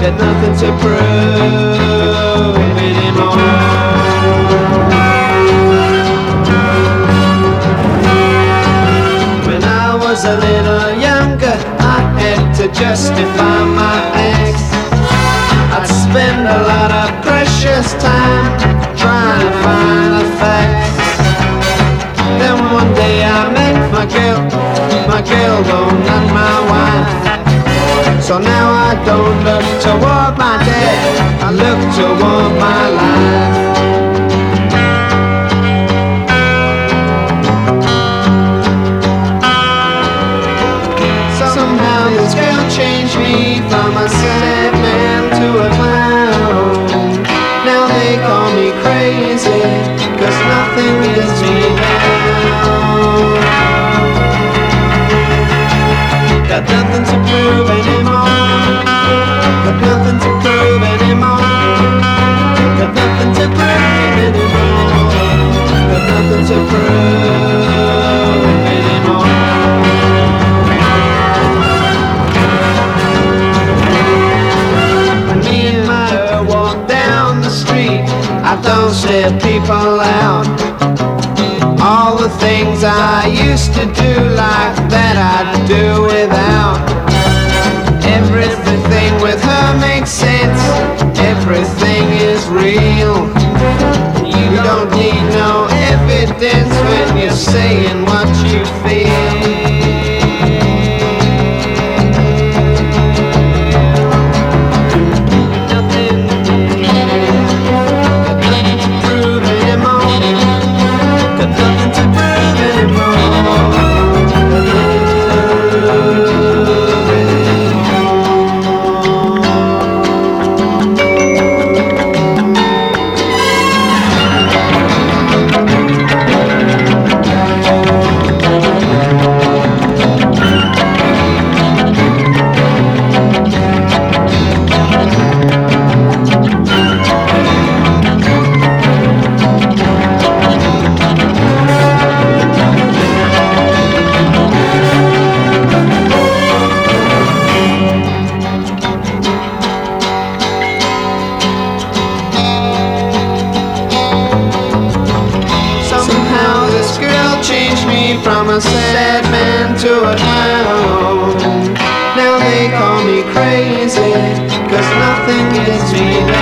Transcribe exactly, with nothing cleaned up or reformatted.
got nothing to prove anymore. When I was a little younger, I had to justify my acts. I'd spend a lot of precious time trying to find the facts. Then one day I met my girl, my girl though not my wife. So now I don't look toward my death, I look toward my life. Somehow this girl changed me from a sad man to a clown. Now they call me crazy, cause nothing gets me down. Got nothing to prove anymore. Got nothing to prove anymore. Got nothing to prove anymore. Got nothing to prove anymore. When me and my girl walk down the street, I don't share people out. All the things I used to do like that I'd do without. Everything with her makes sense, everything is real. You don't need no evidence when you're saying what you feel. From a sad man to a clown. Now they call me crazy, cause nothing gets me down.